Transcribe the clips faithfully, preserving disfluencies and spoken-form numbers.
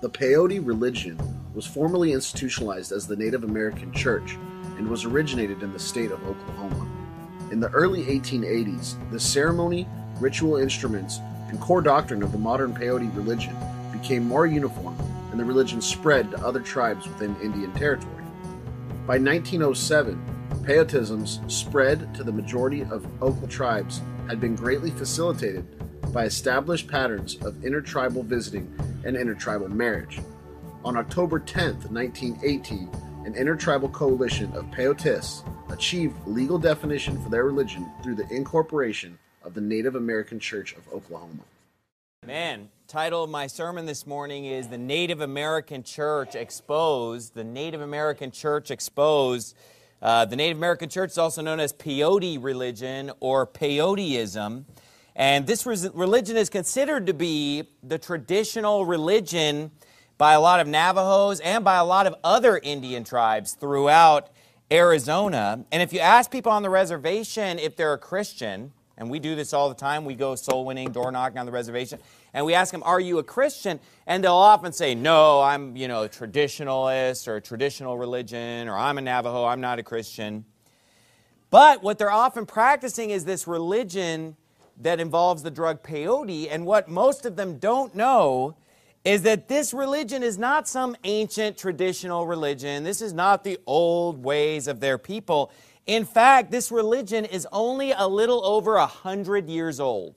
The peyote religion was formally institutionalized as the Native American Church and was originated in the state of Oklahoma. In the early eighteen eighties, the ceremony, ritual instruments, and core doctrine of the modern peyote religion became more uniform, and the religion spread to other tribes within Indian Territory. By nineteen oh seven, peyotism's spread to the majority of Oklahoma tribes had been greatly facilitated by established patterns of intertribal visiting and intertribal marriage. On October tenth, nineteen eighteen, an intertribal coalition of peyotists achieved legal definition for their religion through the incorporation of the Native American Church of Oklahoma. Man, title of my sermon this morning is The Native American Church Exposed. The Native American Church Exposed. Uh, the Native American Church is also known as peyote religion or peyoteism. And this religion is considered to be the traditional religion by a lot of Navajos and by a lot of other Indian tribes throughout Arizona. And if you ask people on the reservation if they're a Christian, and we do this all the time, we go soul winning, door knocking on the reservation, and we ask them, are you a Christian? And they'll often say, no, I'm, you know, a traditionalist or a traditional religion, or I'm a Navajo, I'm not a Christian. But what they're often practicing is this religion that involves the drug peyote, and what most of them don't know is that this religion is not some ancient traditional religion. This is not the old ways of their people. In fact, this religion is only a little over a hundred years old.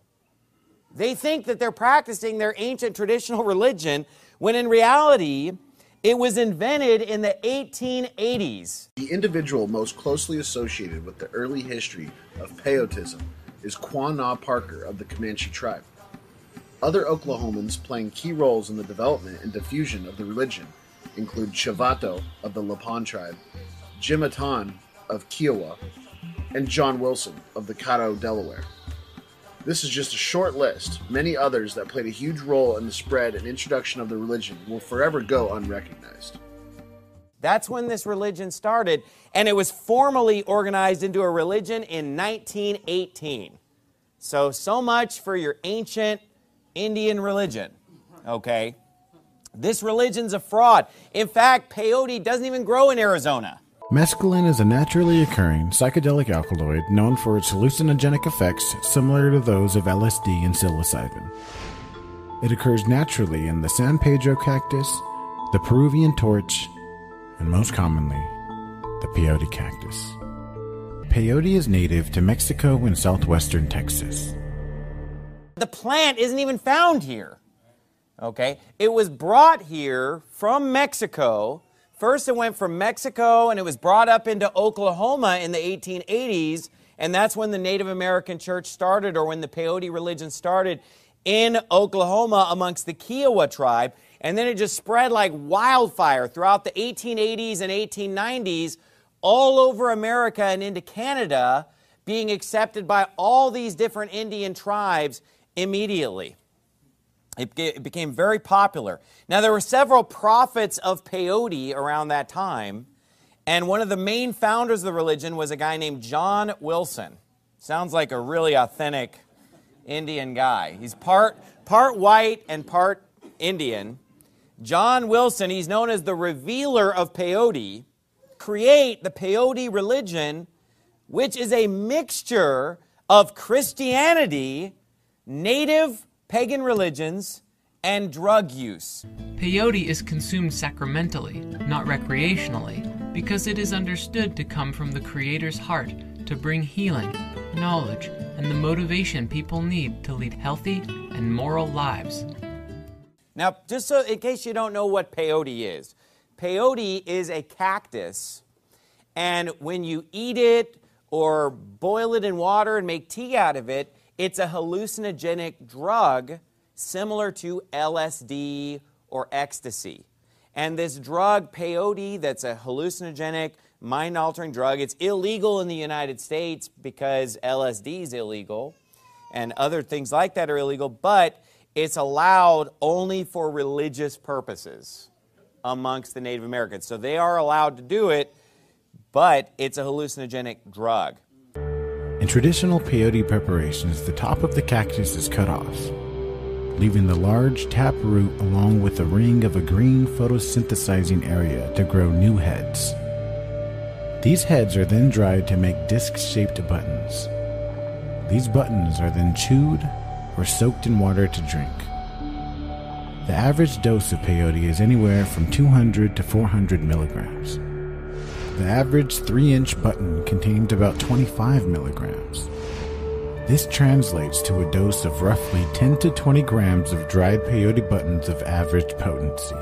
They think that they're practicing their ancient traditional religion, when in reality, it was invented in the eighteen eighties. The individual most closely associated with the early history of peyotism is Quanah Parker of the Comanche tribe. Other Oklahomans playing key roles in the development and diffusion of the religion include Chavato of the Lipan tribe, Jimatan of Kiowa, and John Wilson of the Caddo, Delaware. This is just a short list. Many others that played a huge role in the spread and introduction of the religion will forever go unrecognized. That's when this religion started, and it was formally organized into a religion in nineteen eighteen. So, so much for your ancient Indian religion, okay? This religion's a fraud. In fact, peyote doesn't even grow in Arizona. Mescaline is a naturally occurring psychedelic alkaloid known for its hallucinogenic effects similar to those of L S D and psilocybin. It occurs naturally in the San Pedro cactus, the Peruvian torch, and most commonly, the peyote cactus. Peyote is native to Mexico and southwestern Texas. The plant isn't even found here, okay? It was brought here from Mexico. First it went from Mexico and it was brought up into Oklahoma in the eighteen eighties, and that's when the Native American Church started, or when the peyote religion started in Oklahoma amongst the Kiowa tribe, and then it just spread like wildfire throughout the eighteen eighties and eighteen nineties all over America and into Canada, being accepted by all these different Indian tribes immediately. It, it became very popular. Now, there were several prophets of peyote around that time, and one of the main founders of the religion was a guy named John Wilson. Sounds like a really authentic Indian guy. He's part, part white and part Indian. John Wilson, he's known as the revealer of peyote, create the peyote religion, which is a mixture of Christianity, native pagan religions, and drug use. Peyote is consumed sacramentally, not recreationally, because it is understood to come from the Creator's heart to bring healing, knowledge, and the motivation people need to lead healthy and moral lives. Now, just so in case you don't know what peyote is, peyote is a cactus, and when you eat it or boil it in water and make tea out of it, it's a hallucinogenic drug similar to L S D or ecstasy. And this drug, peyote, that's a hallucinogenic, mind-altering drug, it's illegal in the United States because L S D is illegal and other things like that are illegal, but it's allowed only for religious purposes amongst the Native Americans. So they are allowed to do it, but it's a hallucinogenic drug. In traditional peyote preparations, the top of the cactus is cut off. leaving the large tap root along with a ring of a green photosynthesizing area to grow new heads. These heads are then dried to make disc-shaped buttons. These buttons are then chewed or soaked in water to drink. The average dose of peyote is anywhere from two hundred to four hundred milligrams. The average three inch button contained about twenty-five milligrams. This translates to a dose of roughly ten to twenty grams of dried peyote buttons of average potency.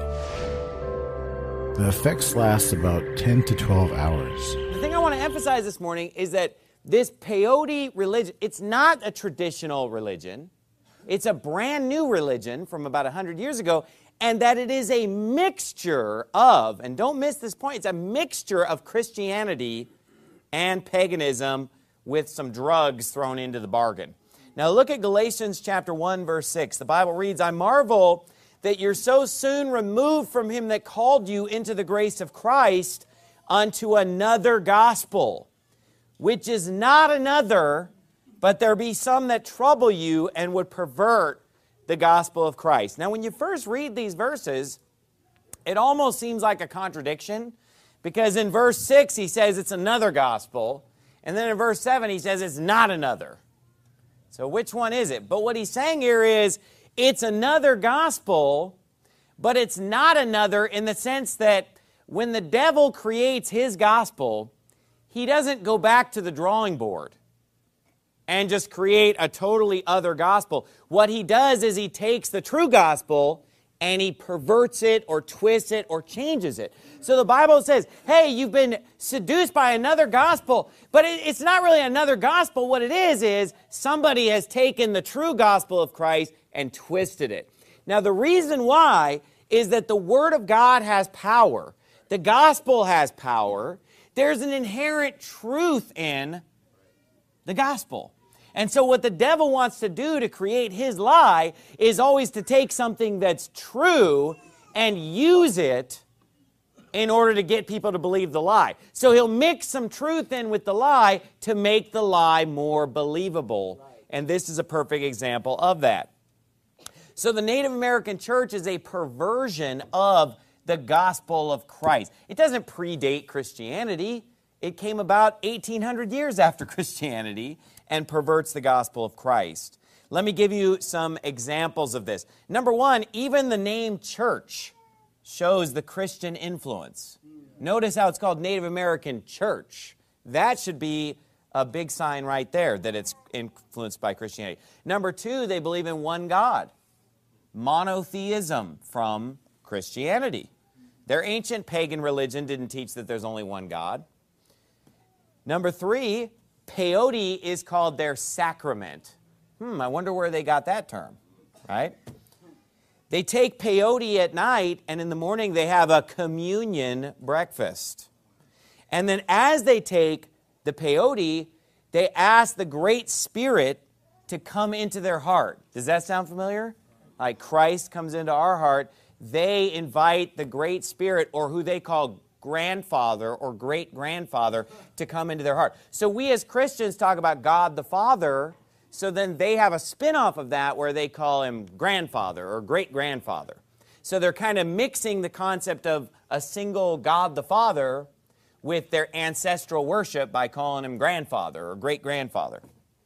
The effects last about ten to twelve hours. The thing I want to emphasize this morning is that this peyote religion, it's not a traditional religion. It's a brand new religion from about one hundred years ago, and that it is a mixture of, and don't miss this point, it's a mixture of Christianity and paganism with some drugs thrown into the bargain. Now look at Galatians chapter one, verse six. The Bible reads, "I marvel that you're so soon removed from him that called you into the grace of Christ unto another gospel, which is not another, but there be some that trouble you and would pervert the gospel of Christ." Now, when you first read these verses, it almost seems like a contradiction, because in verse six, he says it's another gospel, and then in verse seven, he says it's not another. So which one is it? But what he's saying here is it's another gospel, but it's not another in the sense that when the devil creates his gospel, he doesn't go back to the drawing board and just create a totally other gospel. What he does is he takes the true gospel and he perverts it or twists it or changes it. So the Bible says, hey, you've been seduced by another gospel, but it, it's not really another gospel. What it is is somebody has taken the true gospel of Christ and twisted it. Now the reason why is that the Word of God has power. The gospel has power. There's an inherent truth in the gospel. And so what the devil wants to do to create his lie is always to take something that's true and use it in order to get people to believe the lie. So he'll mix some truth in with the lie to make the lie more believable. And this is a perfect example of that. So the Native American church is a perversion of the gospel of Christ. It doesn't predate Christianity. It came about eighteen hundred years after Christianity and perverts the gospel of Christ. Let me give you some examples of this. Number one, even the name church shows the Christian influence. Notice how it's called Native American Church. That should be a big sign right there that it's influenced by Christianity. Number two, they believe in one God. Monotheism from Christianity. Their ancient pagan religion didn't teach that there's only one God. Number three, peyote is called their sacrament. Hmm, I wonder where they got that term, right? They take peyote at night, and in the morning they have a communion breakfast. And then as they take the peyote, they ask the Great Spirit to come into their heart. Does that sound familiar? Like Christ comes into our heart. They invite the Great Spirit, or who they call grandfather or great-grandfather, to come into their heart. So we as Christians talk about God the Father, so then they have a spin-off of that where they call him grandfather or great-grandfather. So they're kind of mixing the concept of a single God the Father with their ancestral worship by calling him grandfather or great-grandfather.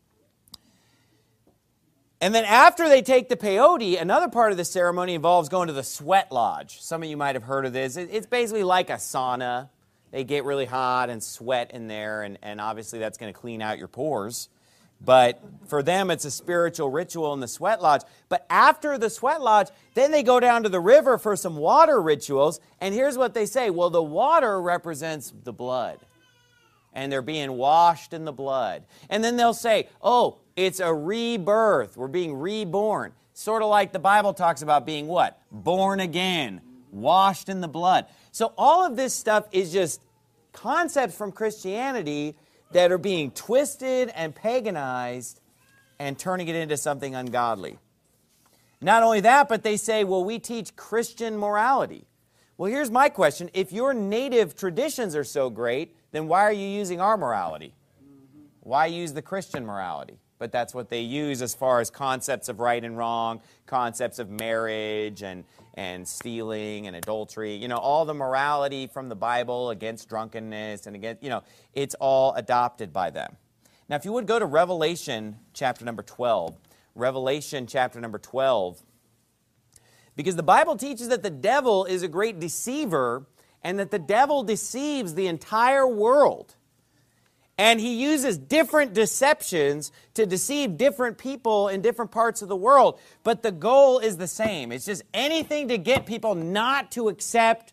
And then after they take the peyote, another part of the ceremony involves going to the sweat lodge. Some of you might have heard of this. It's basically like a sauna. They get really hot and sweat in there, and, and obviously that's going to clean out your pores. But for them, it's a spiritual ritual in the sweat lodge. But after the sweat lodge, then they go down to the river for some water rituals. And here's what they say. Well, the water represents the blood. And they're being washed in the blood. And then they'll say, oh, it's a rebirth. We're being reborn. Sort of like the Bible talks about being what? Born again. Washed in the blood. So all of this stuff is just concepts from Christianity that are being twisted and paganized and turning it into something ungodly. Not only that, but they say, well, we teach Christian morality. Well, here's my question. If your native traditions are so great, then why are you using our morality? Why use the Christian morality? but that's what they use as far as concepts of right and wrong, concepts of marriage and, and stealing and adultery. You know, all the morality from the Bible against drunkenness and against, you know, it's all adopted by them. Now, if you would go to Revelation chapter number twelve. Revelation chapter number twelve. Because the Bible teaches that the devil is a great deceiver and that the devil deceives the entire world. And he uses different deceptions to deceive different people in different parts of the world. But the goal is the same. It's just anything to get people not to accept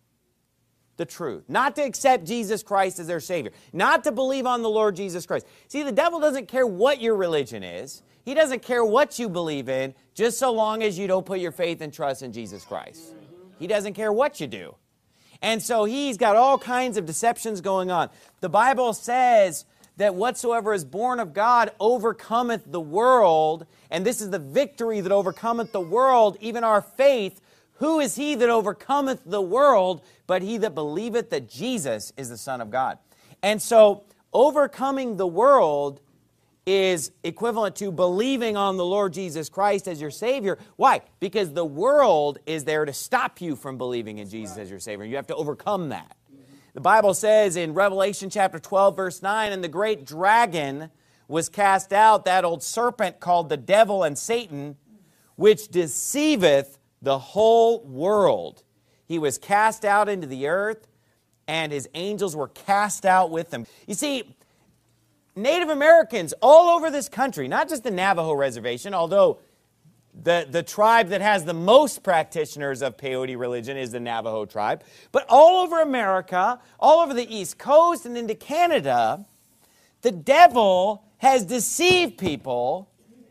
the truth, not to accept Jesus Christ as their Savior, not to believe on the Lord Jesus Christ. See, the devil doesn't care what your religion is. He doesn't care what you believe in, just so long as you don't put your faith and trust in Jesus Christ. He doesn't care what you do. And so he's got all kinds of deceptions going on. The Bible says that whatsoever is born of God overcometh the world, and this is the victory that overcometh the world, even our faith. Who is he that overcometh the world, but he that believeth that Jesus is the Son of God? And so overcoming the world is equivalent to believing on the Lord Jesus Christ as your Savior. Why? Because the world is there to stop you from believing in Jesus as your Savior. You have to overcome that. The Bible says in Revelation chapter twelve, verse nine, and the great dragon was cast out, that old serpent called the devil and Satan, which deceiveth the whole world. He was cast out into the earth, and his angels were cast out with him. You see, Native Americans all over this country, not just the Navajo Reservation, although the, the tribe that has the most practitioners of peyote religion is the Navajo tribe, but all over America, all over the East Coast and into Canada, the devil has deceived people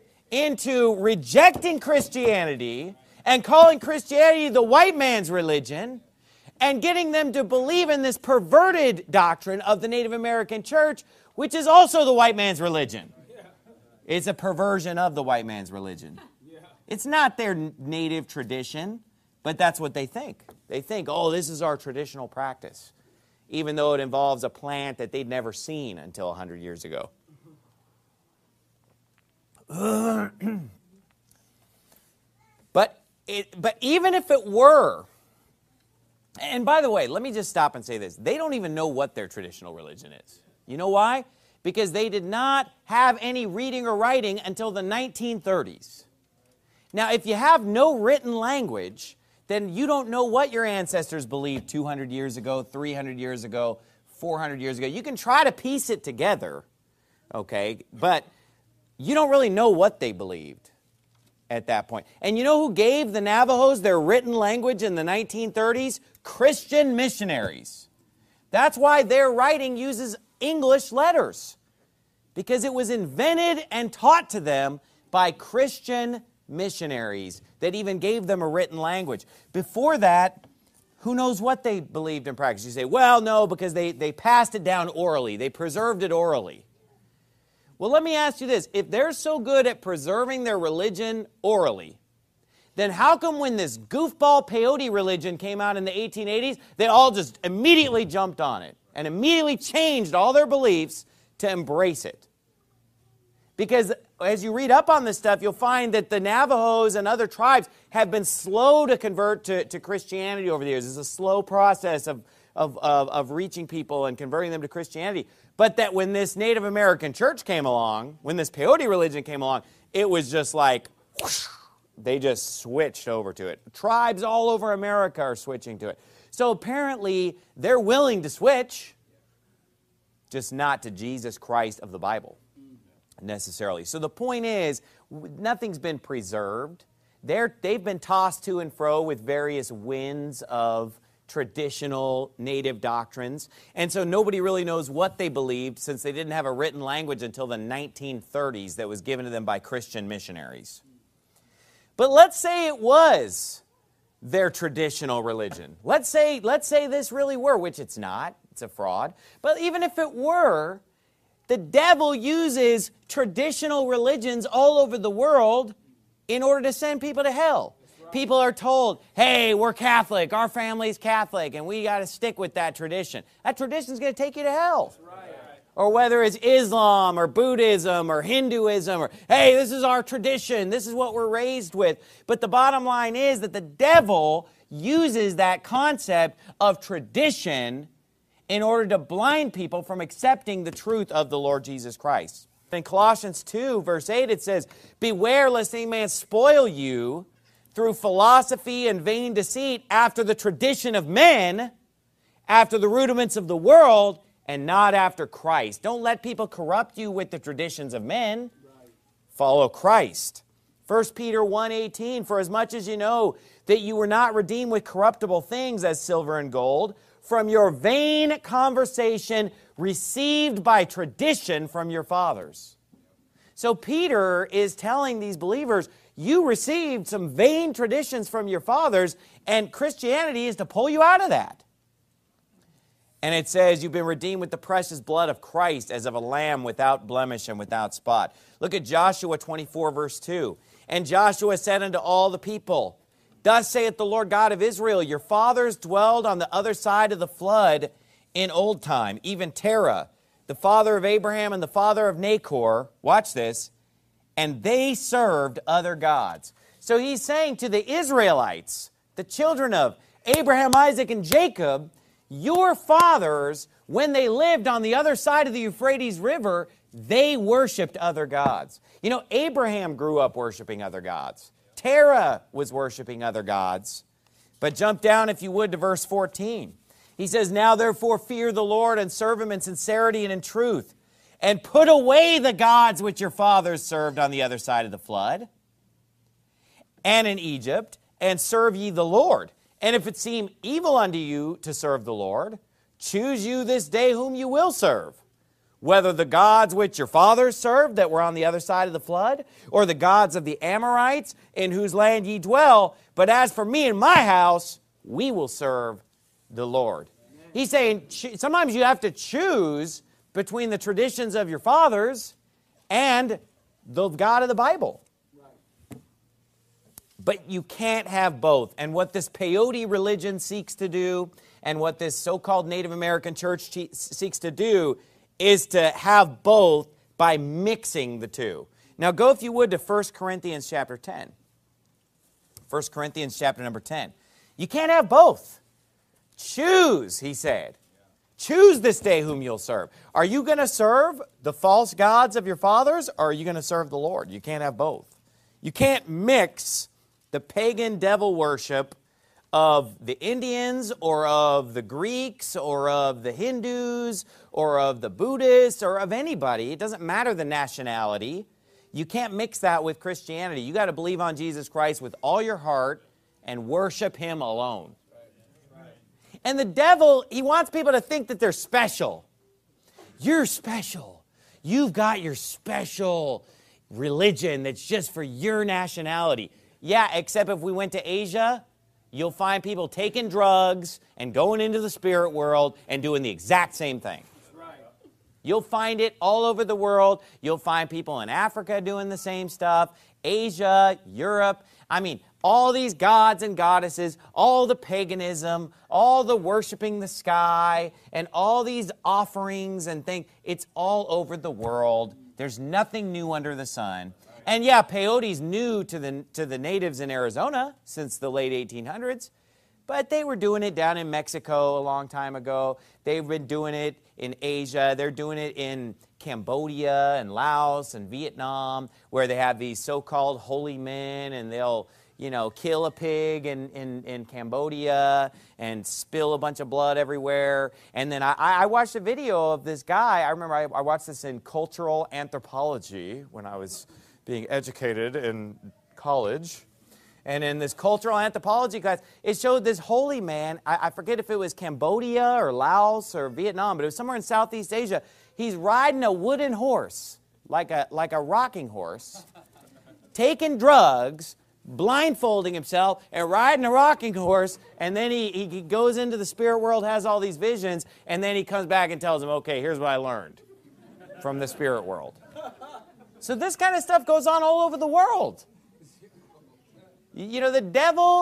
into rejecting Christianity and calling Christianity the white man's religion and getting them to believe in this perverted doctrine of the Native American church, which is also the white man's religion. Yeah. It's a perversion of the white man's religion. Yeah. It's not their native tradition, but that's what they think. They think, oh, this is our traditional practice, even though it involves a plant that they'd never seen until one hundred years ago. Mm-hmm. but, it, but even if it were, and by the way, let me just stop and say this. They don't even know what their traditional religion is. You know why? Because they did not have any reading or writing until the nineteen thirties. Now, if you have no written language, then you don't know what your ancestors believed two hundred years ago, three hundred years ago, four hundred years ago. You can try to piece it together, okay, but you don't really know what they believed at that point. And you know who gave the Navajos their written language in the nineteen thirties? Christian missionaries. That's why their writing uses English letters, because it was invented and taught to them by Christian missionaries that even gave them a written language. Before that, who knows what they believed in practice? You say, well, no, because they, they passed it down orally. They preserved it orally. Well, let me ask you this. If they're so good at preserving their religion orally, then how come when this goofball peyote religion came out in the eighteen eighties, they all just immediately jumped on it and immediately changed all their beliefs to embrace it? Because as you read up on this stuff, you'll find that the Navajos and other tribes have been slow to convert to, to Christianity over the years. It's a slow process of, of, of, of reaching people and converting them to Christianity. But that when this Native American church came along, when this peyote religion came along, it was just like, whoosh, they just switched over to it. Tribes all over America are switching to it. So apparently, they're willing to switch, just not to Jesus Christ of the Bible, necessarily. So the point is, nothing's been preserved. They're, they've been tossed to and fro with various winds of traditional native doctrines. And so nobody really knows what they believed, since they didn't have a written language until the nineteen thirties that was given to them by Christian missionaries. But let's say it was their traditional religion. Let's say, let's say this really were, which it's not. It's a fraud. But even if it were, the devil uses traditional religions all over the world in order to send people to hell. Right. People are told, hey, we're Catholic, our family's Catholic, and we got to stick with that tradition. That tradition's going to take you to hell. Right. or whether it's Islam or Buddhism or Hinduism, or, hey, this is our tradition, this is what we're raised with. But the bottom line is that the devil uses that concept of tradition in order to blind people from accepting the truth of the Lord Jesus Christ. In Colossians two, verse eight, it says, beware lest any man spoil you through philosophy and vain deceit, after the tradition of men, after the rudiments of the world, and not after Christ. Don't let people corrupt you with the traditions of men. Right. Follow Christ. First Peter one eighteen, for as much as you know that you were not redeemed with corruptible things as silver and gold, from your vain conversation received by tradition from your fathers. So Peter is telling these believers, you received some vain traditions from your fathers, and Christianity is to pull you out of that. And it says, you've been redeemed with the precious blood of Christ, as of a lamb without blemish and without spot. Look at Joshua twenty-four, verse two. And Joshua said unto all the people, thus saith the Lord God of Israel, your fathers dwelled on the other side of the flood in old time, even Terah, the father of Abraham and the father of Nahor. Watch this. And they served other gods. So he's saying to the Israelites, the children of Abraham, Isaac, and Jacob, your fathers, when they lived on the other side of the Euphrates River, they worshiped other gods. You know, Abraham grew up worshiping other gods. Terah was worshiping other gods. But jump down, if you would, to verse fourteen. He says, now therefore fear the Lord and serve him in sincerity and in truth, and put away the gods which your fathers served on the other side of the flood, and in Egypt, and serve ye the Lord. And if it seem evil unto you to serve the Lord, choose you this day whom you will serve, whether the gods which your fathers served that were on the other side of the flood, or the gods of the Amorites in whose land ye dwell. But as for me and my house, we will serve the Lord. Amen. He's saying sometimes you have to choose between the traditions of your fathers and the God of the Bible. Right. But you can't have both. And what this peyote religion seeks to do, and what this so-called Native American church seeks to do, is to have both by mixing the two. Now go, if you would, to First Corinthians chapter ten. First Corinthians chapter number ten. You can't have both. Choose, he said. Choose this day whom you'll serve. Are you going to serve the false gods of your fathers, or are you going to serve the Lord? You can't have both. You can't mix the pagan devil worship of the Indians or of the Greeks or of the Hindus or of the Buddhists or of anybody. It doesn't matter the nationality. You can't mix that with Christianity. You got to believe on Jesus Christ with all your heart and worship him alone. And the devil, he wants people to think that they're special. You're special. You've got your special religion that's just for your nationality. Yeah, except if we went to Asia, you'll find people taking drugs and going into the spirit world and doing the exact same thing. You'll find it all over the world. You'll find people in Africa doing the same stuff, Asia, Europe. I mean, all these gods and goddesses, all the paganism, all the worshiping the sky, and all these offerings and things, it's all over the world. There's nothing new under the sun. And yeah, peyote's new to the, to the natives in Arizona since the late eighteen hundreds, but they were doing it down in Mexico a long time ago. They've been doing it in Asia. They're doing it in Cambodia and Laos and Vietnam, where they have these so-called holy men, and they'll, you know, kill a pig in, in, in Cambodia and spill a bunch of blood everywhere. And then I, I watched a video of this guy. I remember I, I watched this in cultural anthropology when I was being educated in college. And in this cultural anthropology class, it showed this holy man. I, I forget if it was Cambodia or Laos or Vietnam, but it was somewhere in Southeast Asia. He's riding a wooden horse, like a, like a rocking horse, taking drugs, blindfolding himself, and riding a rocking horse. And then he, he goes into the spirit world, has all these visions, and then he comes back and tells them, okay, here's what I learned from the spirit world. So this kind of stuff goes on all over the world. You know, the devil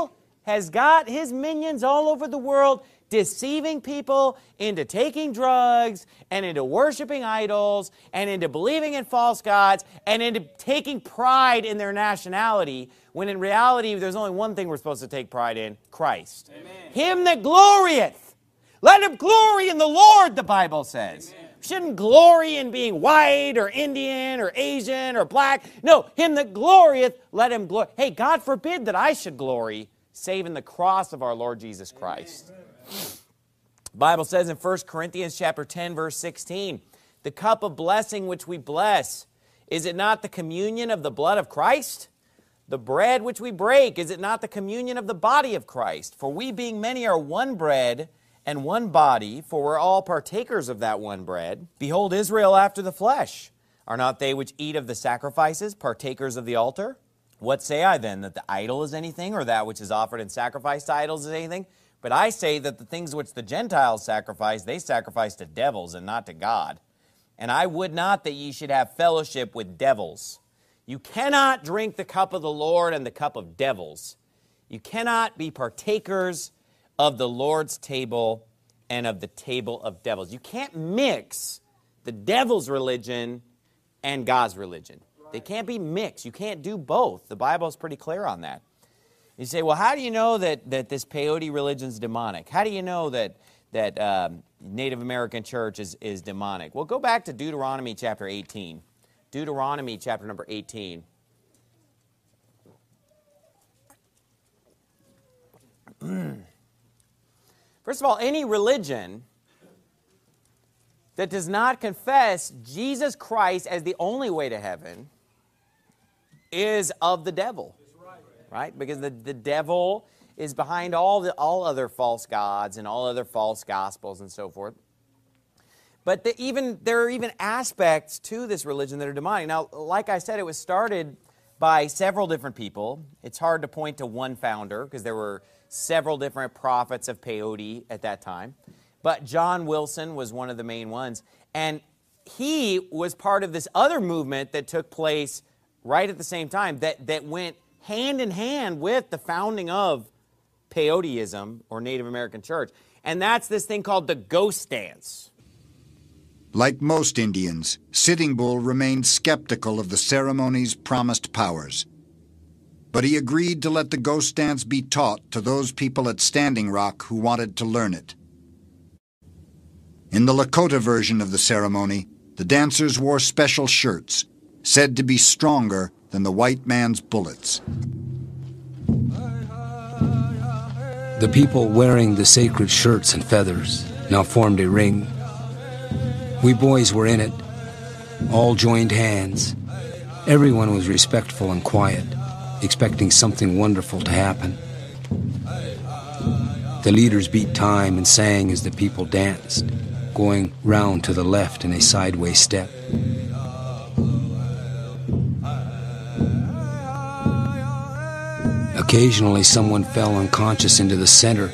has got his minions all over the world deceiving people into taking drugs and into worshiping idols and into believing in false gods and into taking pride in their nationality, when in reality there's only one thing we're supposed to take pride in: Christ. Amen. Him that glorieth. Let him glory in the Lord, the Bible says. Amen. We shouldn't glory in being white or Indian or Asian or black. No, him that glorieth, let him glory. Hey, God forbid that I should glory save in the cross of our Lord Jesus Christ. Amen. The Bible says in First Corinthians chapter ten, verse sixteen, the cup of blessing which we bless, is it not the communion of the blood of Christ? The bread which we break, is it not the communion of the body of Christ? For we being many are one bread and one body, for we're all partakers of that one bread. Behold Israel after the flesh. Are not they which eat of the sacrifices partakers of the altar? What say I then, that the idol is anything, or that which is offered in sacrifice to idols is anything? But I say that the things which the Gentiles sacrifice, they sacrifice to devils and not to God. And I would not that ye should have fellowship with devils. You cannot drink the cup of the Lord and the cup of devils. You cannot be partakers of the Lord's table and of the table of devils. You can't mix the devil's religion and God's religion. They can't be mixed. You can't do both. The Bible is pretty clear on that. You say, well, how do you know that, that this peyote religion is demonic? How do you know that, that um, Native American church is, is demonic? Well, go back to Deuteronomy chapter eighteen. Deuteronomy chapter number eighteen. First of all, any religion that does not confess Jesus Christ as the only way to heaven is of the devil. Right? Because the, the devil is behind all the all other false gods and all other false gospels and so forth. But the, even there are even aspects to this religion that are demonic. Now, like I said, it was started by several different people. It's hard to point to one founder because there were several different prophets of peyote at that time. But John Wilson was one of the main ones. And he was part of this other movement that took place right at the same time that, that went hand in hand with the founding of peyoteism, or Native American church. And that's this thing called the ghost dance. Like most Indians, Sitting Bull remained skeptical of the ceremony's promised powers. But he agreed to let the ghost dance be taught to those people at Standing Rock who wanted to learn it. In the Lakota version of the ceremony, the dancers wore special shirts, said to be stronger than the white man's bullets. The people wearing the sacred shirts and feathers now formed a ring. We boys were in it, all joined hands. Everyone was respectful and quiet, expecting something wonderful to happen. The leaders beat time and sang as the people danced, going round to the left in a sideways step. Occasionally, someone fell unconscious into the center.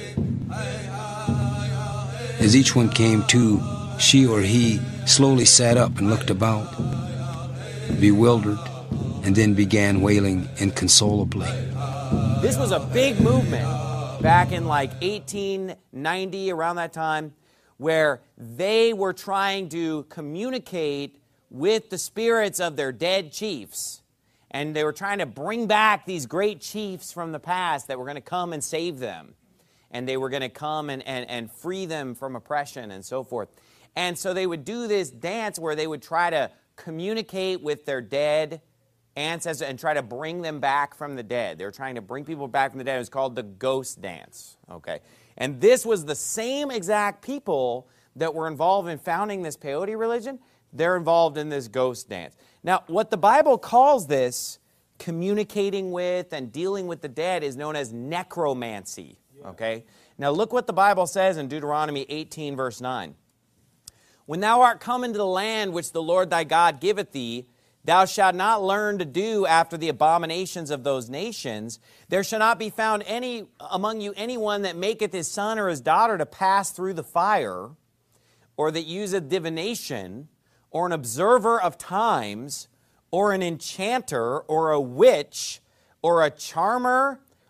As each one came to, she or he slowly sat up and looked about, bewildered, and then began wailing inconsolably. This was a big movement back in like eighteen ninety, around that time, where they were trying to communicate with the spirits of their dead chiefs. And they were trying to bring back these great chiefs from the past that were going to come and save them. And they were going to come and, and, and free them from oppression and so forth. And so they would do this dance where they would try to communicate with their dead ancestors and try to bring them back from the dead. They were trying to bring people back from the dead. It was called the ghost dance. Okay, and this was the same exact people that were involved in founding this peyote religion. They're involved in this ghost dance. Now, what the Bible calls this, communicating with and dealing with the dead, is known as necromancy. Okay? Now, look what the Bible says in Deuteronomy eighteen, verse nine. When thou art come into the land which the Lord thy God giveth thee, thou shalt not learn to do after the abominations of those nations. There shall not be found any among you anyone that maketh his son or his daughter to pass through the fire, or that useth divination, or an observer of times, or an enchanter, or a witch, or a charmer,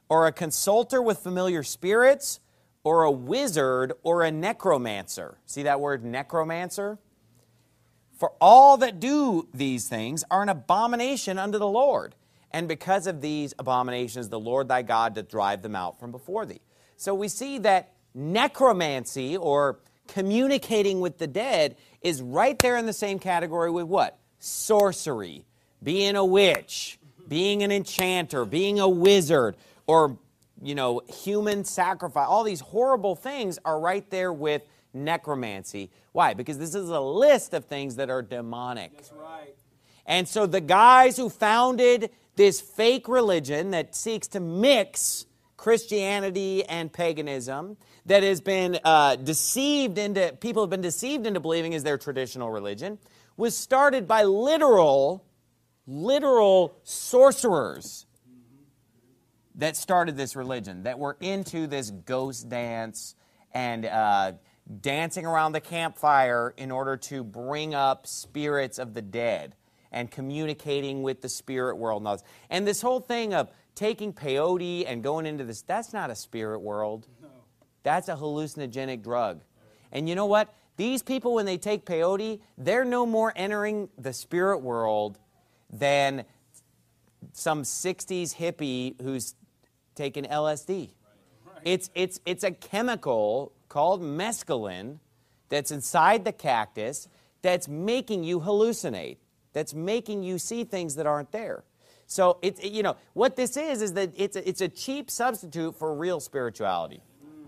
or a consulter with familiar spirits, or a wizard, or a necromancer. See that word necromancer? For all that do these things are an abomination unto the Lord. And because of these abominations, the Lord thy God doth drive them out from before thee. So we see that necromancy, or communicating with the dead, is right there in the same category with what? Sorcery, being a witch, being an enchanter, being a wizard, or, you know, human sacrifice. All these horrible things are right there with necromancy. Why? Because this is a list of things that are demonic. That's right. And so the guys who founded this fake religion that seeks to mix Christianity and paganism, that has been uh, deceived into, people have been deceived into believing is their traditional religion, was started by literal, literal sorcerers that started this religion, that were into this ghost dance and uh, dancing around the campfire in order to bring up spirits of the dead and communicating with the spirit world. And, all this. And this whole thing of taking peyote and going into this, that's not a spirit world. No. That's a hallucinogenic drug. And you know what? These people, when they take peyote, they're no more entering the spirit world than some sixties hippie who's taken L S D. Right. Right. It's, it's, it's a chemical called mescaline that's inside the cactus that's making you hallucinate, that's making you see things that aren't there. So, it, it, you know, what this is, is that it's a, it's a cheap substitute for real spirituality.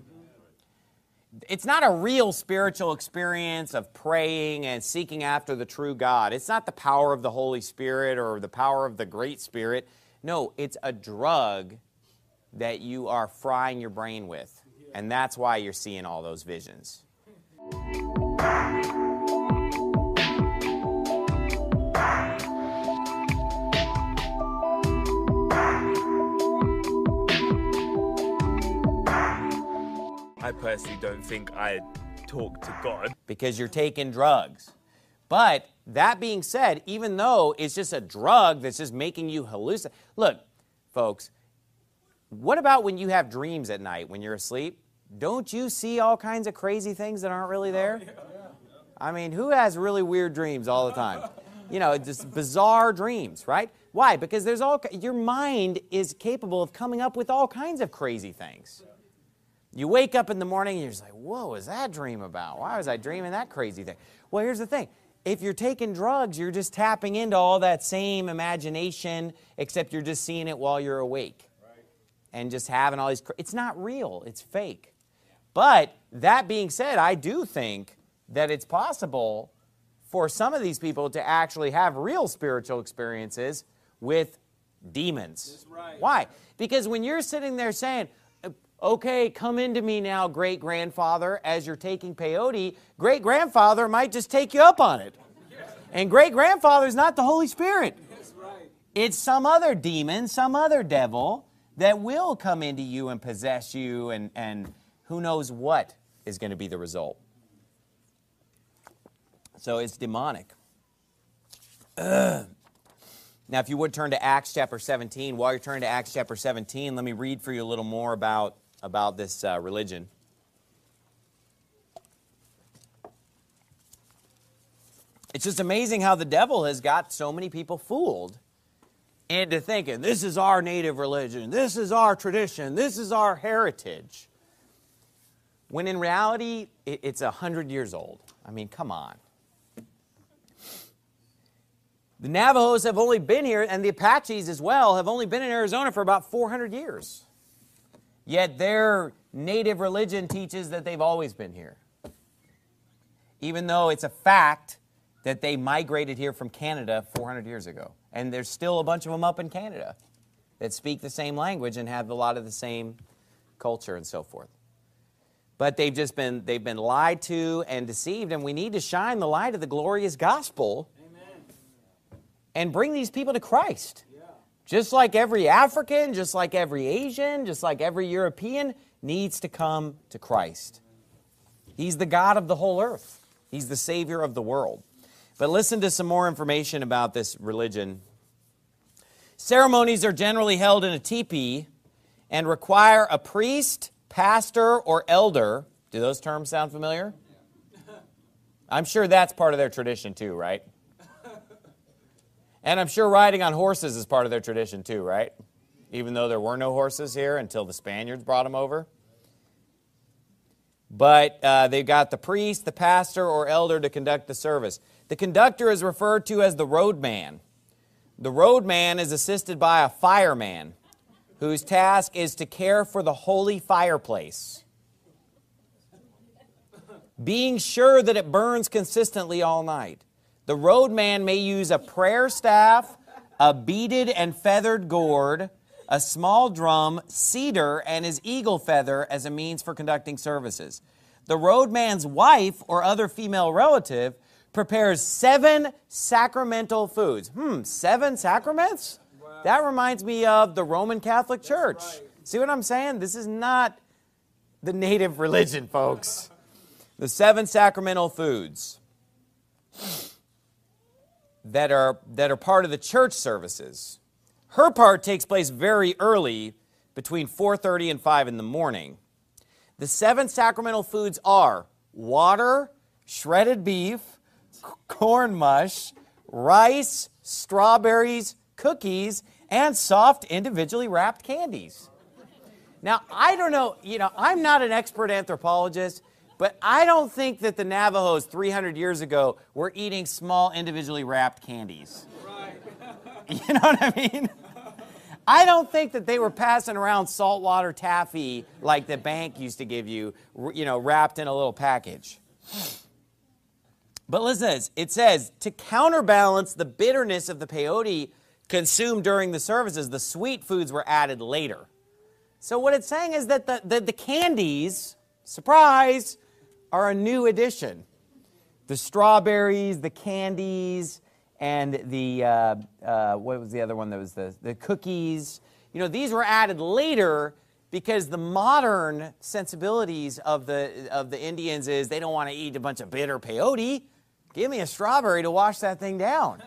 It's not a real spiritual experience of praying and seeking after the true God. It's not the power of the Holy Spirit or the power of the Great Spirit. No, it's a drug that you are frying your brain with. And that's why you're seeing all those visions. I personally don't think I talk to God. Because you're taking drugs. But that being said, even though it's just a drug that's just making you hallucinate. Look, folks, what about when you have dreams at night when you're asleep? Don't you see all kinds of crazy things that aren't really there? I mean, who has really weird dreams all the time? You know, just bizarre dreams, right? Why? Because there's all, your mind is capable of coming up with all kinds of crazy things. You wake up in the morning and you're just like, whoa, what was that dream about? Why was I dreaming that crazy thing? Well, here's the thing. If you're taking drugs, you're just tapping into all that same imagination, except you're just seeing it while you're awake. Right. And just having all these, it's not real, it's fake. But that being said, I do think that it's possible for some of these people to actually have real spiritual experiences with demons. That's right. Why? Because when you're sitting there saying, okay, come into me now, great-grandfather, as you're taking peyote, great-grandfather might just take you up on it. And great-grandfather is not the Holy Spirit. That's right. It's some other demon, some other devil that will come into you and possess you, and, and who knows what is going to be the result. So it's demonic. Ugh. Now, if you would turn to Acts chapter seventeen, while you're turning to Acts chapter seventeen, let me read for you a little more about, about this uh, religion. It's just amazing how the devil has got so many people fooled into thinking, this is our native religion, this is our tradition, this is our heritage. When in reality, it, it's a hundred years old. I mean, come on. The Navajos have only been here, and the Apaches as well, have only been in Arizona for about four hundred years. Yet their native religion teaches that they've always been here. Even though it's a fact that they migrated here from Canada four hundred years ago. And there's still a bunch of them up in Canada that speak the same language and have a lot of the same culture and so forth. But they've just been, they've been lied to and deceived, and we need to shine the light of the glorious gospel and bring these people to Christ. Yeah. Just like every African, just like every Asian, just like every European needs to come to Christ. He's the God of the whole earth. He's the Savior of the world. But listen to some more information about this religion. Ceremonies are generally held in a teepee and require a priest, pastor, or elder. Do those terms sound familiar? I'm sure that's part of their tradition too, right? And I'm sure riding on horses is part of their tradition too, right? Even though there were no horses here until the Spaniards brought them over. But uh, they've got the priest, the pastor, or elder to conduct the service. The conductor is referred to as the roadman. The roadman is assisted by a fireman, whose task is to care for the holy fireplace, being sure that it burns consistently all night. The roadman may use a prayer staff, a beaded and feathered gourd, a small drum, cedar, and his eagle feather as a means for conducting services. The roadman's wife or other female relative prepares seven sacramental foods. Hmm, seven sacraments? Wow. That reminds me of the Roman Catholic Church. Right. See what I'm saying? This is not the native religion, folks. The seven sacramental foods that are, that are part of the church services. Her part takes place very early, between four thirty and five in the morning. The seven sacramental foods are water, shredded beef, corn mush, rice, strawberries, cookies, and soft individually wrapped candies. Now, I don't know, you know, I'm not an expert anthropologist, but I don't think that the Navajos three hundred years ago were eating small individually wrapped candies. Right. You know what I mean? I don't think that they were passing around saltwater taffy like the bank used to give you, you know, wrapped in a little package. But listen to this. It says, to counterbalance the bitterness of the peyote consumed during the services, the sweet foods were added later. So what it's saying is that the, the, the candies, surprise, are a new addition. The strawberries, the candies, and the, uh, uh, what was the other one that was the, the cookies? You know, these were added later because the modern sensibilities of the, of the Indians is they don't want to eat a bunch of bitter peyote. Give me a strawberry to wash that thing down.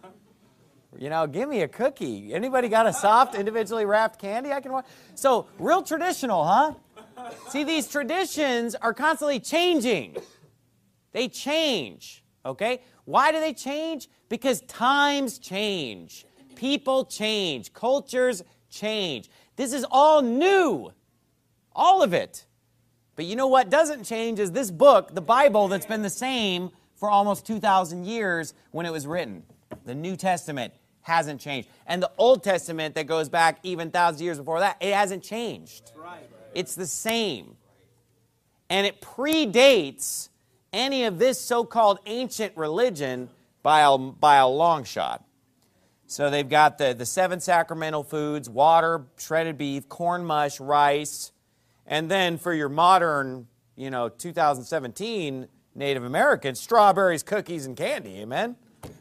You know, give me a cookie. Anybody got a soft, individually wrapped candy I can wash? So, real traditional, huh? See, these traditions are constantly changing. They change, okay? Why do they change? Because times change. People change. Cultures change. This is all new. All of it. But you know what doesn't change is this book, the Bible, that's been the same for almost two thousand years when it was written. The New Testament hasn't changed. And the Old Testament that goes back even thousands of years before that, it hasn't changed. It's the same. And it predates any of this so-called ancient religion by a, by a long shot. So they've got the, the seven sacramental foods, water, shredded beef, corn mush, rice, and then for your modern, you know, two thousand seventeen Native Americans, strawberries, cookies, and candy, amen?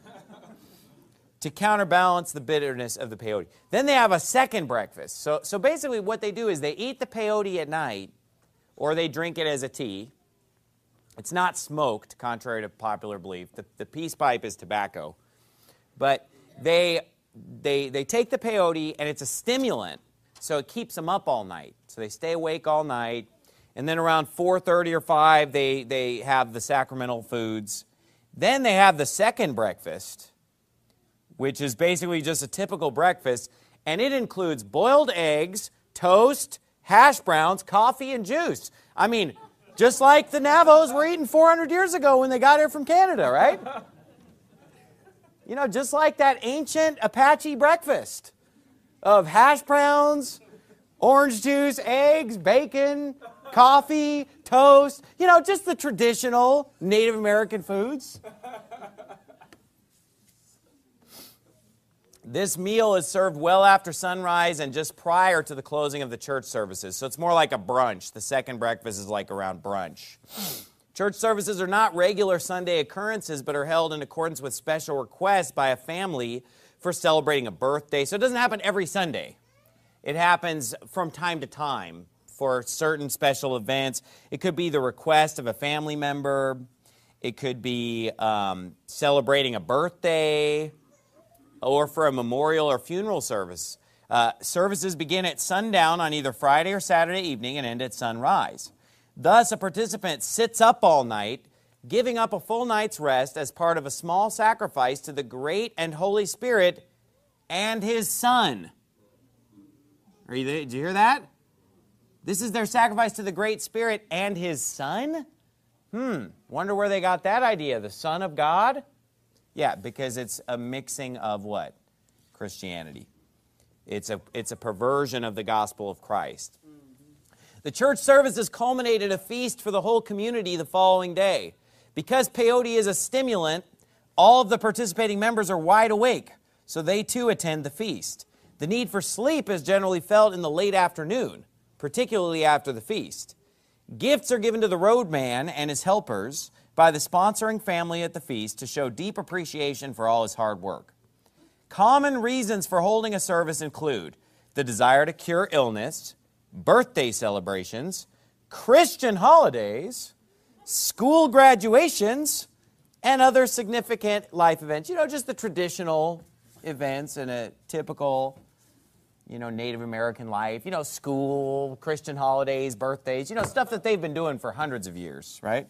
To counterbalance the bitterness of the peyote. Then they have a second breakfast. So, so basically what they do is they eat the peyote at night, or they drink it as a tea. It's not smoked, contrary to popular belief. The, the peace pipe is tobacco. But they, they, they take the peyote, and it's a stimulant, so it keeps them up all night. So they stay awake all night. And then around four thirty or five, they, they have the sacramental foods. Then they have the second breakfast, which is basically just a typical breakfast, and it includes boiled eggs, toast, hash browns, coffee, and juice. I mean, just like the Navajos were eating four hundred years ago when they got here from Canada, right? You know, just like that ancient Apache breakfast of hash browns, orange juice, eggs, bacon, coffee, toast, you know, just the traditional Native American foods. This meal is served well after sunrise and just prior to the closing of the church services. So it's more like a brunch. The second breakfast is like around brunch. Church services are not regular Sunday occurrences, but are held in accordance with special requests by a family for celebrating a birthday. So it doesn't happen every Sunday. It happens from time to time for certain special events. It could be the request of a family member. It could be um, celebrating a birthday, or for a memorial or funeral service. Uh, services begin at sundown on either Friday or Saturday evening and end at sunrise. Thus, a participant sits up all night, giving up a full night's rest as part of a small sacrifice to the great and Holy Spirit and His Son. Are you there? Did you hear that? This is their sacrifice to the Great Spirit and His Son? Hmm, wonder where they got that idea, the Son of God? Yeah, because it's a mixing of what? Christianity. It's a, it's a perversion of the gospel of Christ. The church services culminated a feast for the whole community the following day. Because peyote is a stimulant, all of the participating members are wide awake, so they too attend the feast. The need for sleep is generally felt in the late afternoon, particularly after the feast. Gifts are given to the roadman and his helpers by the sponsoring family at the feast to show deep appreciation for all his hard work. Common reasons for holding a service include the desire to cure illness, birthday celebrations, Christian holidays, school graduations, and other significant life events. You know, just the traditional events in a typical, you know, Native American life. You know, school, Christian holidays, birthdays, you know, stuff that they've been doing for hundreds of years, right?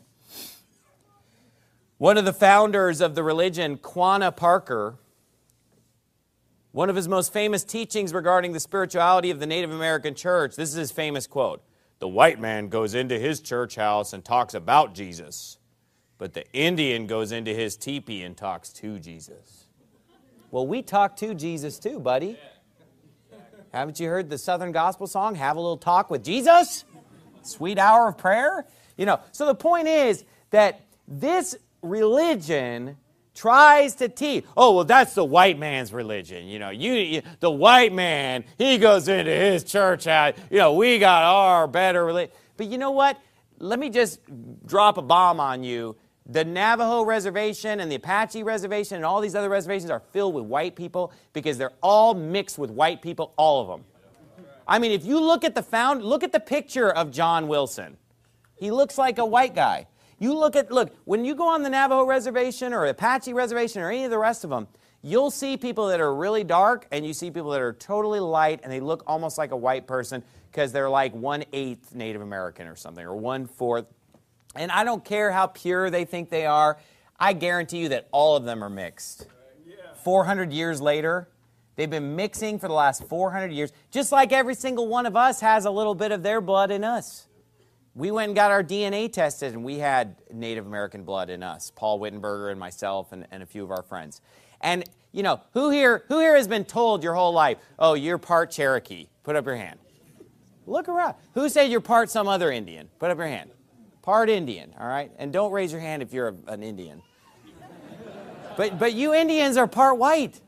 One of the founders of the religion, Quanah Parker, one of his most famous teachings regarding the spirituality of the Native American church, this is his famous quote: "The white man goes into his church house and talks about Jesus, but the Indian goes into his teepee and talks to Jesus." Well, we talk to Jesus too, buddy. Haven't you heard the Southern gospel song, "Have a little talk with Jesus"? Sweet hour of prayer. You know, so the point is that this religion tries to teach, oh, well, that's the white man's religion. You know, you, you the white man, he goes into his church house. You know, we got our better religion. But you know what? Let me just drop a bomb on you. The Navajo reservation and the Apache reservation and all these other reservations are filled with white people because they're all mixed with white people, all of them. I mean, if you look at the found, look at the picture of John Wilson. He looks like a white guy. You look at, look, when you go on the Navajo reservation or Apache reservation or any of the rest of them, you'll see people that are really dark and you see people that are totally light and they look almost like a white person because they're like one-eighth Native American or something, or one-fourth. And I don't care how pure they think they are. I guarantee you that all of them are mixed. four hundred years later, they've been mixing for the last four hundred years, just like every single one of us has a little bit of their blood in us. We went and got our D N A tested, and we had Native American blood in us, Paul Wittenberger and myself and, and a few of our friends. And, you know, who here, who here has been told your whole life, oh, you're part Cherokee? Put up your hand. Look around. Who said you're part some other Indian? Put up your hand. Part Indian, all right? And don't raise your hand if you're a, an Indian. But, but you Indians are part white.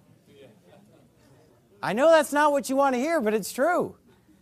I know that's not what you want to hear, but it's true.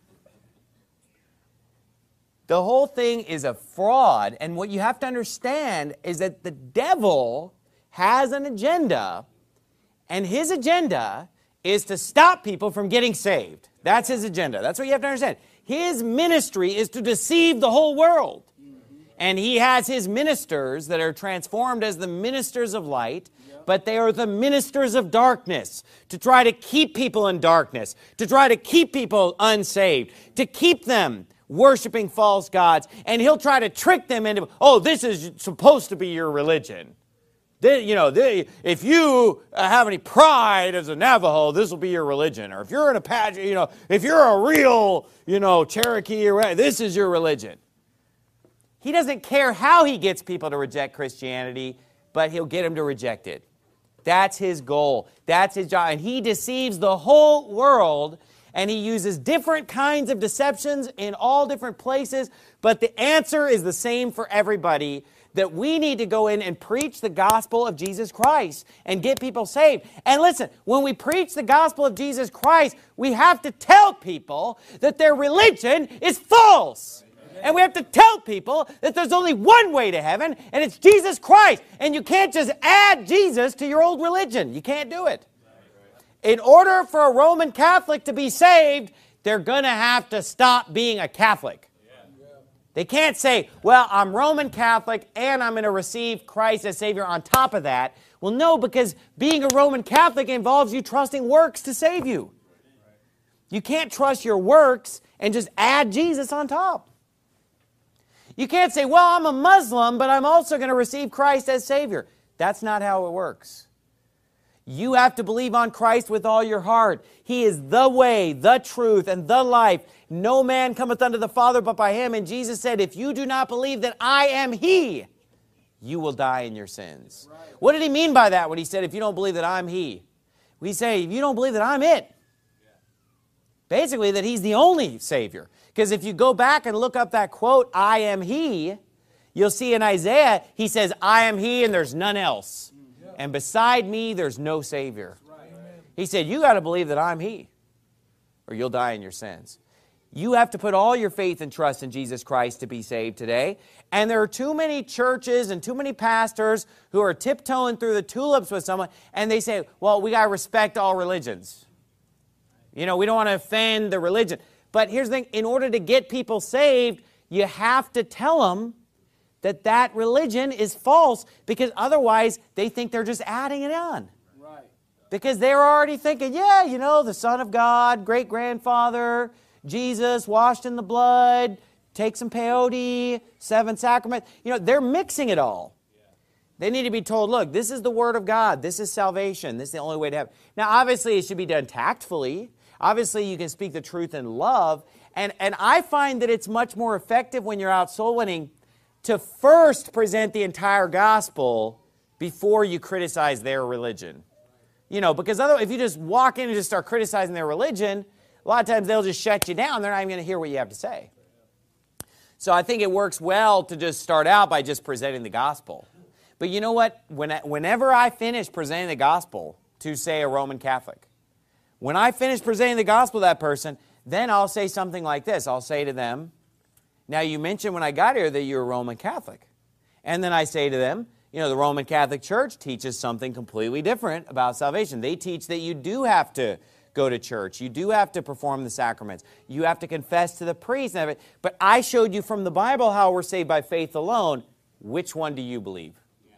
The whole thing is a fraud, and what you have to understand is that the devil has an agenda, and his agenda is to stop people from getting saved. That's his agenda. That's what you have to understand. His ministry is to deceive the whole world. And he has his ministers that are transformed as the ministers of light, but they are the ministers of darkness, to try to keep people in darkness, to try to keep people unsaved, to keep them worshiping false gods. And he'll try to trick them into, oh, this is supposed to be your religion. They, you know, they, if you have any pride as a Navajo, this will be your religion. Or if you're an Apache, you know, if you're a real, you know, Cherokee, or this is your religion. He doesn't care how he gets people to reject Christianity, but he'll get them to reject it. That's his goal. That's his job. And he deceives the whole world, and he uses different kinds of deceptions in all different places, but the answer is the same for everybody, that we need to go in and preach the gospel of Jesus Christ and get people saved. And listen, when we preach the gospel of Jesus Christ, we have to tell people that their religion is false. And we have to tell people that there's only one way to heaven, and it's Jesus Christ. And you can't just add Jesus to your old religion. You can't do it. In order for a Roman Catholic to be saved, they're going to have to stop being a Catholic. They can't say, well, I'm Roman Catholic and I'm going to receive Christ as Savior on top of that. Well, no, because being a Roman Catholic involves you trusting works to save you. You can't trust your works and just add Jesus on top. You can't say, well, I'm a Muslim, but I'm also going to receive Christ as Savior. That's not how it works. You have to believe on Christ with all your heart. He is the way, the truth, and the life. No man cometh unto the Father but by Him. And Jesus said, if you do not believe that I am He, you will die in your sins. Right. What did He mean by that when He said, if you don't believe that I'm He? We say, if you don't believe that I'm it. Yeah. Basically, that He's the only Savior. Because if you go back and look up that quote, I am He, you'll see in Isaiah, He says, I am He and there's none else. Yeah. And beside me, there's no Savior. Right. He said, you got to believe that I'm He, or you'll die in your sins. You have to put all your faith and trust in Jesus Christ to be saved today. And there are too many churches and too many pastors who are tiptoeing through the tulips with someone, and they say, well, we got to respect all religions. You know, we don't want to offend the religion. But here's the thing, in order to get people saved, you have to tell them that that religion is false, because otherwise they think they're just adding it on. Right. Because they're already thinking, yeah, you know, the Son of God, great-grandfather, Jesus, washed in the blood, take some peyote, seven sacraments. You know, they're mixing it all. They need to be told, look, this is the Word of God. This is salvation. This is the only way to have it. Now, obviously, it should be done tactfully. Obviously, you can speak the truth in love. And, and I find that it's much more effective when you're out soul winning to first present the entire gospel before you criticize their religion. You know, because otherwise, if you just walk in and just start criticizing their religion, a lot of times they'll just shut you down. They're not even going to hear what you have to say. So I think it works well to just start out by just presenting the gospel. But you know what? When I, whenever I finish presenting the gospel to, say, a Roman Catholic, when I finish presenting the gospel to that person, then I'll say something like this. I'll say to them, now you mentioned when I got here that you're a Roman Catholic. And then I say to them, you know, the Roman Catholic Church teaches something completely different about salvation. They teach that you do have to go to church. You do have to perform the sacraments. You have to confess to the priest and everything. But I showed you from the Bible how we're saved by faith alone. Which one do you believe? Yeah.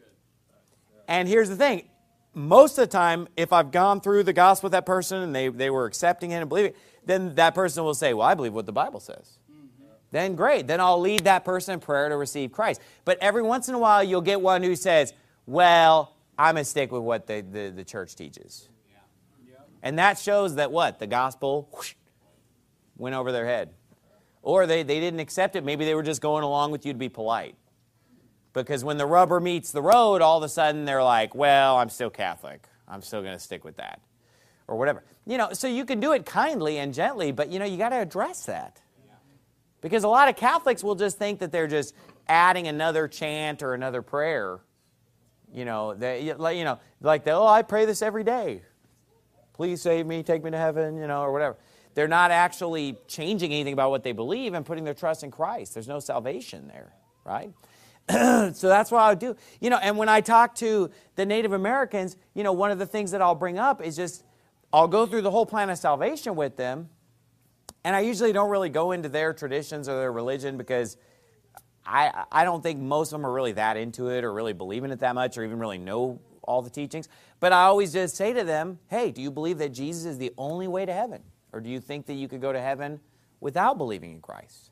And here's the thing. Most of the time, if I've gone through the gospel with that person and they, they were accepting it and believing it, then that person will say, well, I believe what the Bible says. Mm-hmm. Then great. Then I'll lead that person in prayer to receive Christ. But every once in a while, you'll get one who says, well, I'm going to stick with what the, the, the church teaches. And that shows that what? The gospel whoosh, went over their head. Or they, they didn't accept it. Maybe they were just going along with you to be polite. Because when the rubber meets the road, all of a sudden they're like, well, I'm still Catholic. I'm still going to stick with that. Or whatever. You know, so you can do it kindly and gently, but you know, you got to address that. Because a lot of Catholics will just think that they're just adding another chant or another prayer. You know, they, you know, like, they, oh, I pray this every day. Please save me, take me to heaven, you know, or whatever. They're not actually changing anything about what they believe and putting their trust in Christ. There's no salvation there, right? So that's what I would do. You know, and when I talk to the Native Americans, you know, one of the things that I'll bring up is just, I'll go through the whole plan of salvation with them, and I usually don't really go into their traditions or their religion because I, I don't think most of them are really that into it or really believe in it that much or even really know all the teachings. But I always just say to them, hey, do you believe that Jesus is the only way to heaven? Or do you think that you could go to heaven without believing in Christ?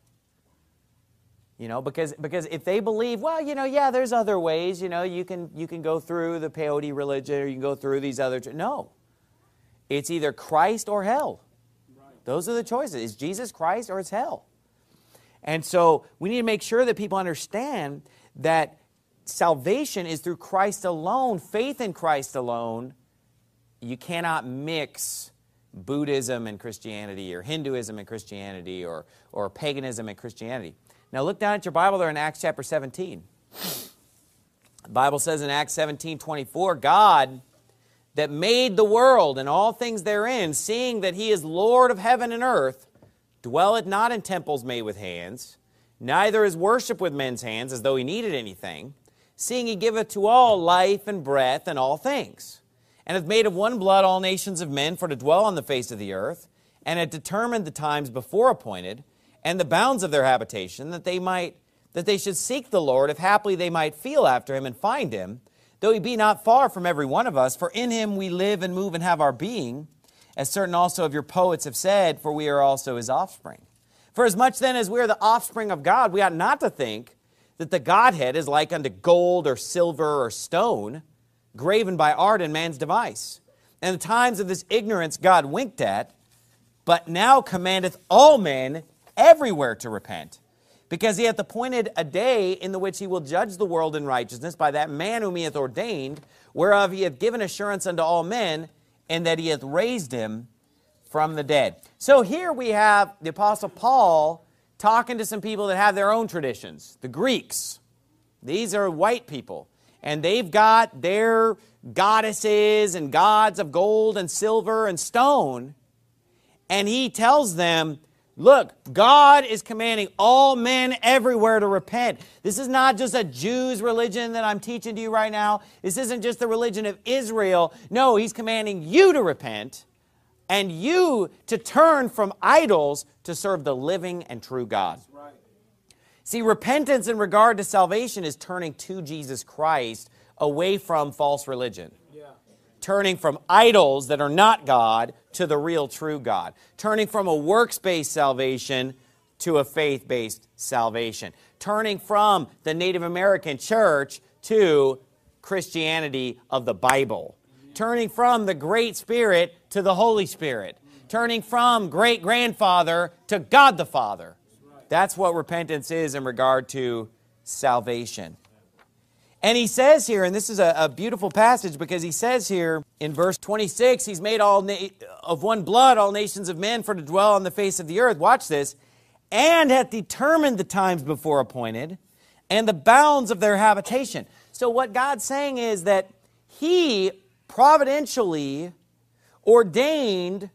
You know, because because if they believe, well, you know, yeah, there's other ways, you know, you can you can go through the peyote religion or you can go through these other... No. It's either Christ or hell. Right. Those are the choices. It's Jesus Christ or it's hell. And so we need to make sure that people understand that salvation is through Christ alone, faith in Christ alone. You cannot mix Buddhism and Christianity or Hinduism and Christianity or, or paganism and Christianity. Now look down at your Bible there in Acts chapter seventeen. The Bible says in Acts seventeen twenty-four, God that made the world and all things therein, seeing that He is Lord of heaven and earth, dwelleth not in temples made with hands, neither is worship with men's hands as though He needed anything, seeing He giveth to all life and breath and all things, and hath made of one blood all nations of men for to dwell on the face of the earth, and had determined the times before appointed, and the bounds of their habitation, that they might that they should seek the Lord, if haply they might feel after Him and find Him, though He be not far from every one of us, for in Him we live and move and have our being, as certain also of your poets have said, for we are also his offspring. For as much then as we are the offspring of God, we ought not to think that the Godhead is like unto gold or silver or stone, graven by art and man's device. And the times of this ignorance God winked at, but now commandeth all men everywhere to repent, because he hath appointed a day in the which he will judge the world in righteousness by that man whom he hath ordained, whereof he hath given assurance unto all men, and that he hath raised him from the dead. So here we have the Apostle Paul talking to some people that have their own traditions, the Greeks. These are white people, and they've got their goddesses and gods of gold and silver and stone, and he tells them, look, God is commanding all men everywhere to repent. This is not just a Jews' religion that I'm teaching to you right now. This isn't just the religion of Israel. No, he's commanding you to repent and you to turn from idols to serve the living and true God. Right. See, repentance in regard to salvation is turning to Jesus Christ away from false religion. Turning from idols that are not God to the real true God. Turning from a works-based salvation to a faith-based salvation. Turning from the Native American church to Christianity of the Bible. Turning from the Great Spirit to the Holy Spirit. Turning from great-grandfather to God the Father. That's what repentance is in regard to salvation. And he says here, and this is a, a beautiful passage, because he says here in verse twenty-six, he's made all na- of one blood all nations of men for to dwell on the face of the earth. Watch this. And hath determined the times before appointed, and the bounds of their habitation. So what God's saying is that he providentially ordained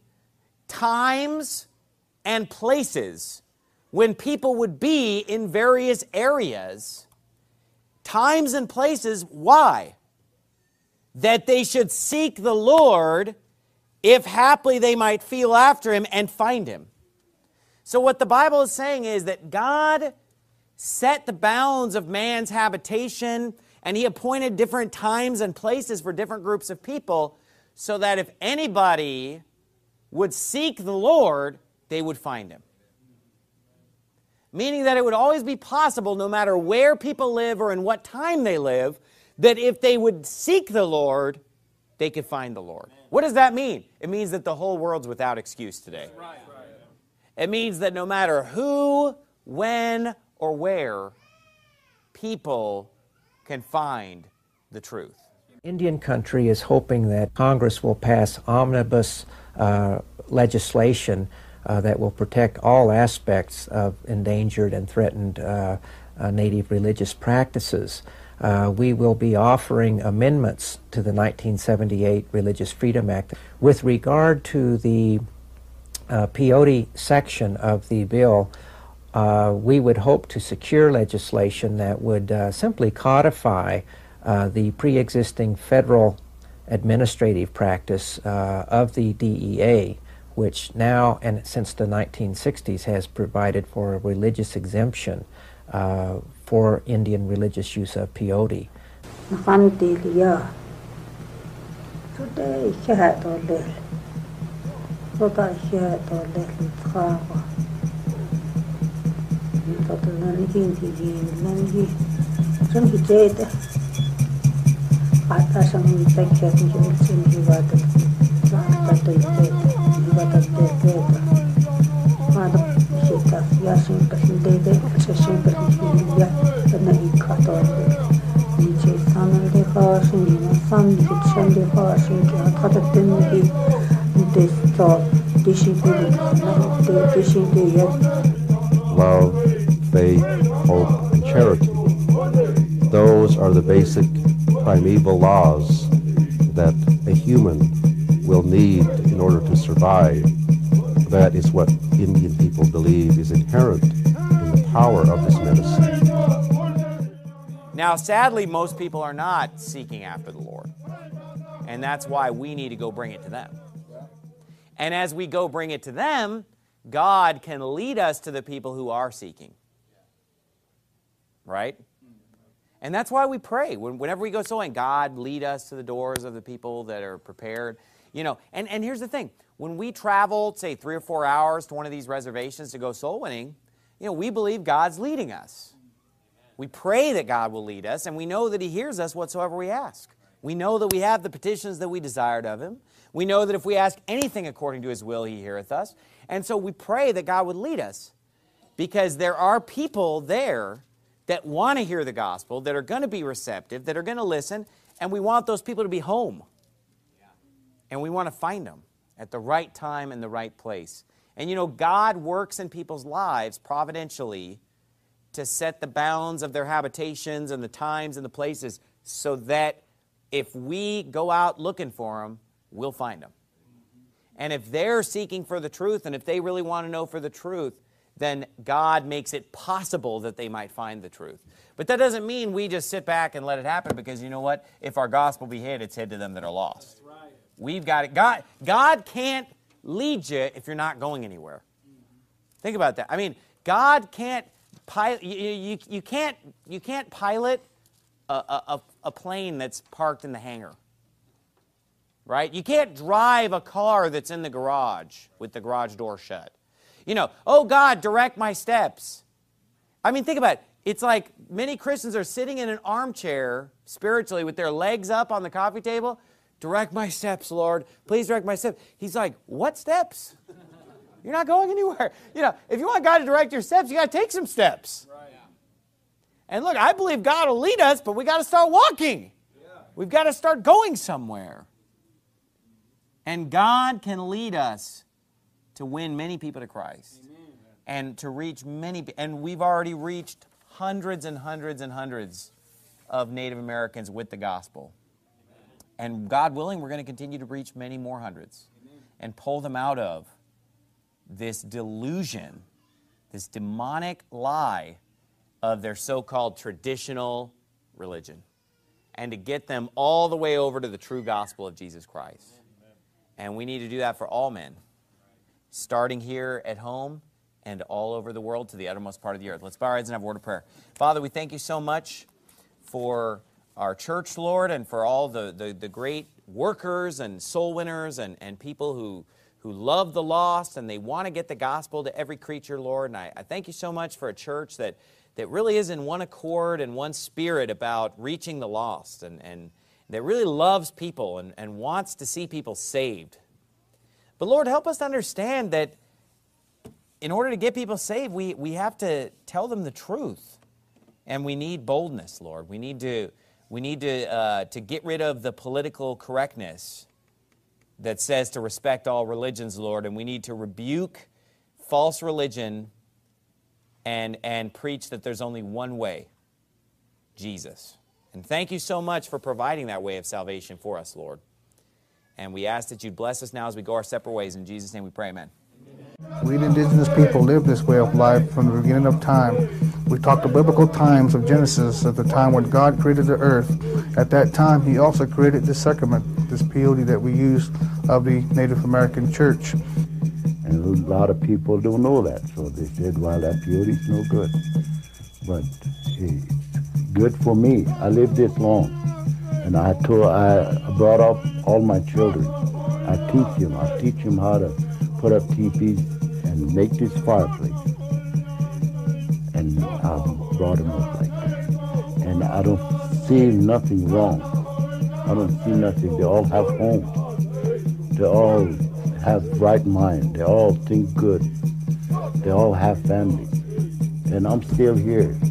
times and places when people would be in various areas. Times and places, why? That they should seek the Lord, if haply they might feel after him and find him. So what the Bible is saying is that God set the bounds of man's habitation, and he appointed different times and places for different groups of people, so that if anybody would seek the Lord, they would find him. Meaning that it would always be possible, no matter where people live or in what time they live, that if they would seek the Lord, they could find the Lord. What does that mean? It means that the whole world's without excuse today. It means that no matter who, when, or where, people can find the truth. Indian country is hoping that Congress will pass omnibus uh, legislation Uh, that will protect all aspects of endangered and threatened uh, uh, native religious practices. Uh, we will be offering amendments to the nineteen seventy-eight Religious Freedom Act. With regard to the uh, peyote section of the bill, uh, we would hope to secure legislation that would uh, simply codify uh, the pre-existing federal administrative practice uh, of the D E A, which now and since the nineteen sixties has provided for a religious exemption uh, for Indian religious use of peyote. Love, faith, hope, and charity. Those are the basic primeval laws that a human will need in order to survive. That is what Indian people believe is inherent in the power of this medicine. Now, sadly, most people are not seeking after the Lord. And that's why we need to go bring it to them. And as we go bring it to them, God can lead us to the people who are seeking. Right? And that's why we pray. Whenever we go sowing, God lead us to the doors of the people that are prepared. You know, and, and here's the thing. When we travel, say, three or four hours to one of these reservations to go soul winning, you know, we believe God's leading us. We pray that God will lead us, and we know that He hears us whatsoever we ask. We know that we have the petitions that we desired of Him. We know that if we ask anything according to His will, He heareth us. And so we pray that God would lead us, because there are people there that want to hear the gospel, that are going to be receptive, that are going to listen, and we want those people to be home. And we want to find them at the right time and the right place. And you know, God works in people's lives providentially to set the bounds of their habitations and the times and the places so that if we go out looking for them, we'll find them. And if they're seeking for the truth, and if they really want to know for the truth, then God makes it possible that they might find the truth. But that doesn't mean we just sit back and let it happen, because you know what? If our gospel be hid, it's hid to them that are lost. We've got it. God, God can't lead you if you're not going anywhere. Think about that. I mean, God can't pilot. You, you, you can't you can't pilot a, a, a plane that's parked in the hangar, right? You can't drive a car that's in the garage with the garage door shut. You know, oh God, direct my steps. I mean, think about it. It's like many Christians are sitting in an armchair spiritually with their legs up on the coffee table. Direct my steps, Lord. Please direct my steps. He's like, what steps? You're not going anywhere. You know, if you want God to direct your steps, you got to take some steps. Right. And look, I believe God will lead us, but we got to start walking. Yeah. We've got to start going somewhere. And God can lead us to win many people to Christ. Amen. And to reach many, and we've already reached hundreds and hundreds and hundreds of Native Americans with the gospel. And God willing, we're going to continue to reach many more hundreds. Amen. And pull them out of this delusion, this demonic lie of their so-called traditional religion, and to get them all the way over to the true gospel of Jesus Christ. Amen. And we need to do that for all men, starting here at home and all over the world to the uttermost part of the earth. Let's bow our heads and have a word of prayer. Father, we thank you so much for our church, Lord, and for all the, the, the great workers and soul winners and, and people who, who love the lost and they want to get the gospel to every creature, Lord. And I, I thank you so much for a church that, that really is in one accord and one spirit about reaching the lost, and, and that really loves people and, and wants to see people saved. But Lord, help us to understand that in order to get people saved, we, we have to tell them the truth. And we need boldness, Lord. We need to... We need to, uh, to get rid of the political correctness that says to respect all religions, Lord, and we need to rebuke false religion and, and preach that there's only one way, Jesus. And thank you so much for providing that way of salvation for us, Lord. And we ask that you'd bless us now as we go our separate ways. In Jesus' name we pray, amen. We indigenous people live this way of life from the beginning of time. We talk the biblical times of Genesis, at the time when God created the earth. At that time, He also created this sacrament, this peyote that we use of the Native American Church. And a lot of people don't know that, so they said, well, that peyote's no good. But it's good for me. I lived this long, and I told, I brought up all my children. I teach them. I teach them how to put up teepees and make this fireplace. And I brought them up like that. And I don't see nothing wrong. I don't see nothing. They all have homes. They all have right mind. They all think good. They all have families. And I'm still here.